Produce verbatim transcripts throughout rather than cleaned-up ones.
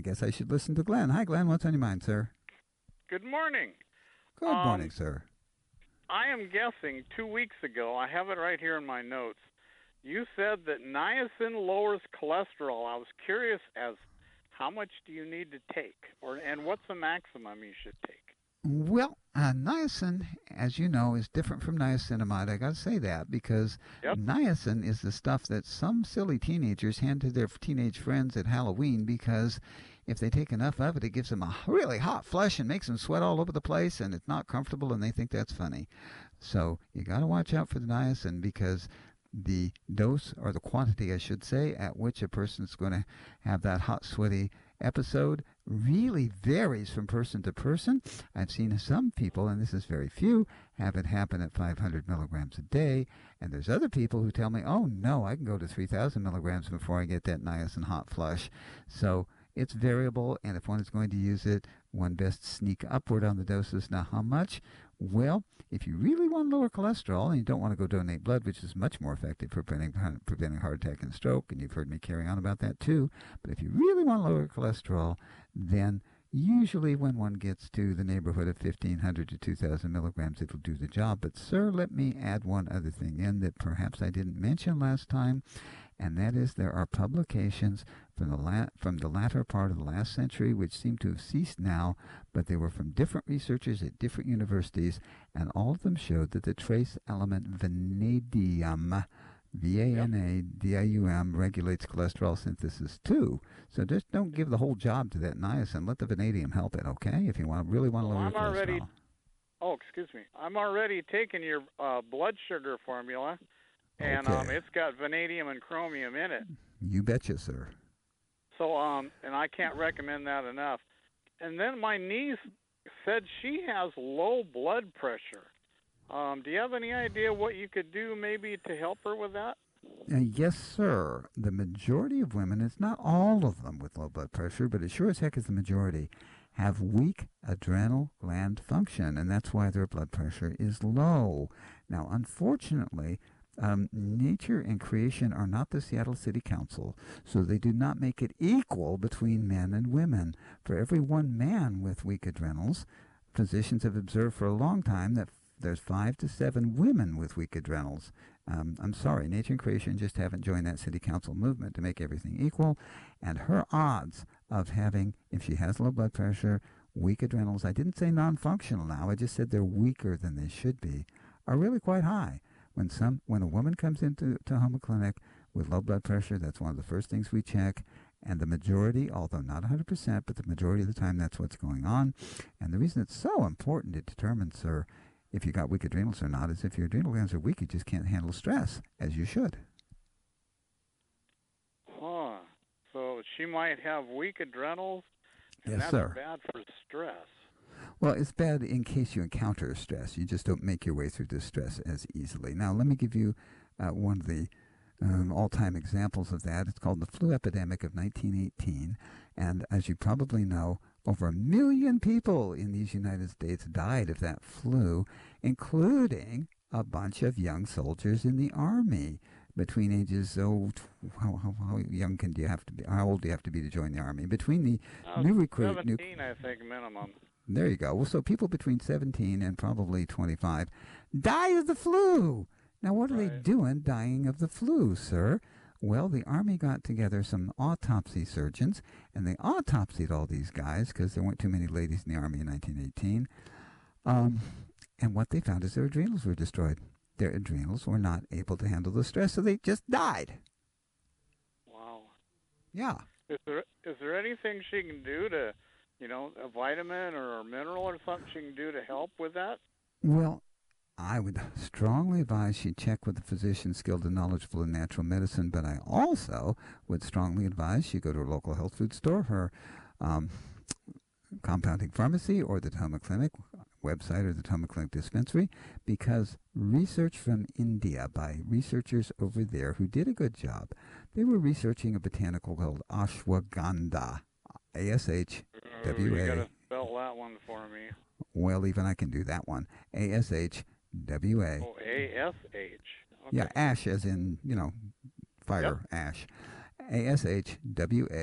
guess I should listen to Glenn. Hi, Glenn. What's on your mind, sir? Good morning. Good um, morning, sir. I am guessing two weeks ago, I have it right here in my notes, you said that niacin lowers cholesterol. I was curious as how much do you need to take, or and what's the maximum you should take? Well, uh, niacin, as you know, is different from niacinamide. I got to say that because yep. niacin is the stuff that some silly teenagers hand to their teenage friends at Halloween because if they take enough of it, it gives them a really hot flush and makes them sweat all over the place, and it's not comfortable, and they think that's funny. So you got to watch out for the niacin because the dose, or the quantity, I should say, at which a person's going to have that hot, sweaty episode really varies from person to person. I've seen some people, and this is very few, have it happen at five hundred milligrams a day, and there's other people who tell me, oh no, I can go to three thousand milligrams before I get that niacin hot flush. So it's variable, and if one is going to use it, one best sneak upward on the doses. Now, how much? Well, if you really want lower cholesterol and you don't want to go donate blood, which is much more effective for preventing, preventing heart attack and stroke, and you've heard me carry on about that too, but if you really want lower cholesterol, then usually when one gets to the neighborhood of fifteen hundred to two thousand milligrams, it'll do the job. But, sir, let me add one other thing in that perhaps I didn't mention last time, and that is there are publications from the la- from the latter part of the last century which seem to have ceased now, but they were from different researchers at different universities, and all of them showed that the trace element vanadium, V A N A D I U M, regulates cholesterol synthesis too. So just don't give the whole job to that niacin. Let the vanadium help it, okay? If you want really want to lower well, your I'm cholesterol. Already, oh, excuse me. I'm already taking your uh, blood sugar formula, and okay. um, it's got vanadium and chromium in it. You betcha, sir. So, um, and I can't recommend that enough. And then my niece said she has low blood pressure. Um, do you have any idea what you could do maybe to help her with that? Uh, yes, sir. The majority of women, it's not all of them with low blood pressure, but it sure as heck is the majority, have weak adrenal gland function, and that's why their blood pressure is low. Now, unfortunately, um, nature and creation are not the Seattle City Council, so they do not make it equal between men and women. For every one man with weak adrenals, physicians have observed for a long time that there's five to seven women with weak adrenals. Um, I'm sorry, nature and creation just haven't joined that city council movement to make everything equal. And her odds of having, if she has low blood pressure, weak adrenals, I didn't say non-functional now, I just said they're weaker than they should be, are really quite high. When some, when a woman comes into to home clinic with low blood pressure, that's one of the first things we check. And the majority, although not one hundred percent, but the majority of the time that's what's going on. And the reason it's so important to determine, sir, if you got weak adrenals or not, is if your adrenal glands are weak, you just can't handle stress, as you should. Huh. So she might have weak adrenals, and yes, that's sir. bad for stress. Well, it's bad in case you encounter stress. You just don't make your way through this stress as easily. Now, let me give you uh, one of the um, all-time examples of that. It's called the flu epidemic of nineteen eighteen, and as you probably know, over a million people in these United States died of that flu, including a bunch of young soldiers in the Army between ages, oh, how, how, how young can you have to be? How old do you have to be to join the Army? Between the uh, new recruit... seventeen, new, I think, minimum. There you go. Well, so people between seventeen and probably twenty-five die of the flu. Now, what are right. they doing dying of the flu, sir? Well, the Army got together some autopsy surgeons, and they autopsied all these guys because there weren't too many ladies in the Army in nineteen eighteen. Um, and what they found is their adrenals were destroyed. Their adrenals were not able to handle the stress, so they just died. Wow. Yeah. Is there is there anything she can do to, you know, a vitamin or a mineral or something she can do to help with that? Well, I would strongly advise she check with a physician skilled and knowledgeable in natural medicine, but I also would strongly advise she go to a local health food store, her um, compounding pharmacy, or the Toma Clinic website, or the Toma Clinic dispensary, because research from India by researchers over there who did a good job, they were researching a botanical called ashwagandha, A S H W A. You got to spell that one for me. Well, even I can do that one. A S H W A. Oh, A S H. Okay. Yeah, ash as in, you know, fire, yep. ash. A S H W A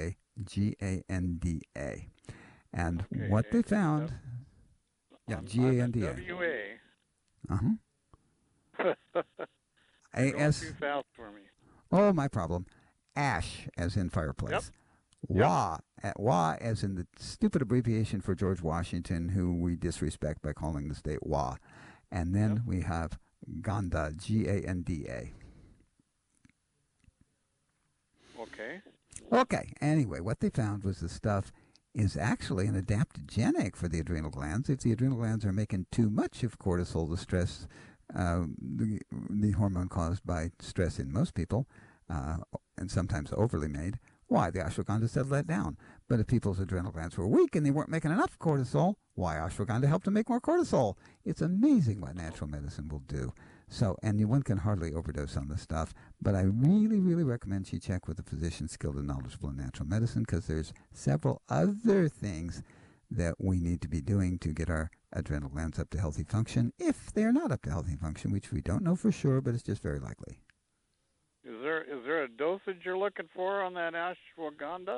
G A N D A. And Okay. what they found, yeah, I'm, G A N D A. I'm at W A. Uh-huh. You're A going S. too fast for me. Oh, my problem. Ash, as in fireplace. Yep. Wa, yep. Wa, as in the stupid abbreviation for George Washington, who we disrespect by calling the state Wa. And then yep. we have Ganda, G A N D A. Okay. Okay. Anyway, what they found was the stuff is actually an adaptogenic for the adrenal glands. If the adrenal glands are making too much of cortisol, the stress, uh, the, the hormone caused by stress in most people, uh, and sometimes overly made, why? The ashwagandha said let down. But if people's adrenal glands were weak and they weren't making enough cortisol, why? Ashwagandha helped them make more cortisol. It's amazing what natural medicine will do. So, and one can hardly overdose on this stuff, but I really, really recommend she check with a physician skilled and knowledgeable in natural medicine, because there's several other things that we need to be doing to get our adrenal glands up to healthy function, if they're not up to healthy function, which we don't know for sure, but it's just very likely. Is there is there a dosage you're looking for on that ashwagandha?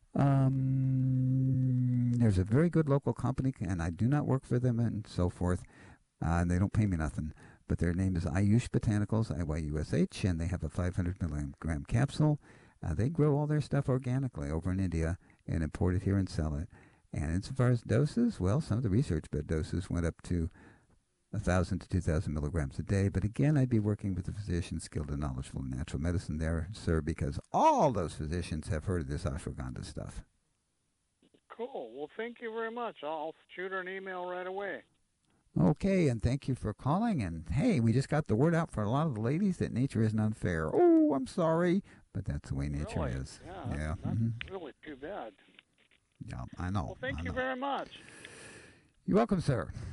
Um, there's a very good local company, and I do not work for them and so forth, uh, and they don't pay me nothing. But their name is Ayush Botanicals, I Y U S H, and they have a five hundred milligram capsule. Uh, they grow all their stuff organically over in India and import it here and sell it. And as far as doses, well, some of the research bed doses went up to one thousand to two thousand milligrams a day. But again, I'd be working with a physician skilled and knowledgeable in natural medicine there, sir, because all those physicians have heard of this ashwagandha stuff. Cool. Well, thank you very much. I'll shoot her an email right away. Okay, and thank you for calling. And hey, we just got the word out for a lot of the ladies that nature isn't unfair. Oh, I'm sorry, but that's the way nature really? is. Yeah, yeah. that's, that's mm-hmm. really too bad. Yeah, I know. Well, thank I you know. very much. You're welcome, sir.